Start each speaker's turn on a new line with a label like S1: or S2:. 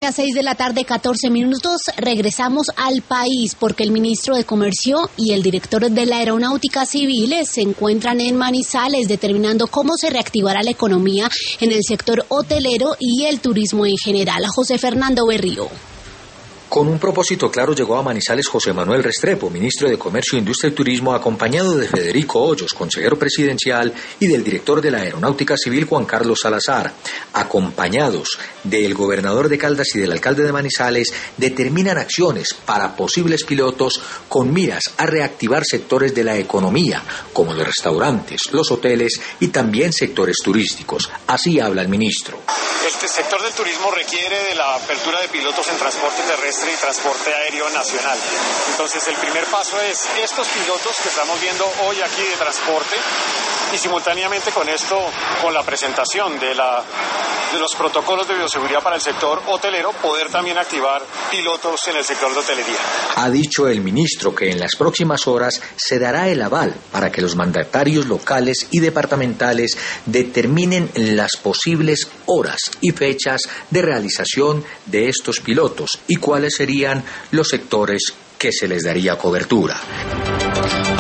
S1: A 6 de la tarde, 14 minutos, regresamos al país porque el ministro de Comercio y el director de la Aeronáutica Civil se encuentran en Manizales determinando cómo se reactivará la economía en el sector hotelero y el turismo en general. José Fernando Berrío.
S2: Con un propósito claro llegó a Manizales José Manuel Restrepo, ministro de Comercio, Industria y Turismo, acompañado de Federico Hoyos, consejero presidencial, y del director de la Aeronáutica Civil, Juan Carlos Salazar. Acompañados del gobernador de Caldas y del alcalde de Manizales, determinan acciones para posibles pilotos con miras a reactivar sectores de la economía, como los restaurantes, los hoteles y también sectores turísticos. Así habla el ministro.
S3: El sector del turismo requiere de la apertura de pilotos en transporte terrestre y transporte aéreo nacional. Entonces, el primer paso es estos pilotos que estamos viendo hoy aquí de transporte y simultáneamente con esto, con la presentación de los protocolos de bioseguridad para el sector hotelero, poder también activar pilotos en el sector de hotelería.
S2: Ha dicho el ministro que en las próximas horas se dará el aval para que los mandatarios locales y departamentales determinen las posibles horas y fechas de realización de estos pilotos y cuáles serían los sectores que se les daría cobertura.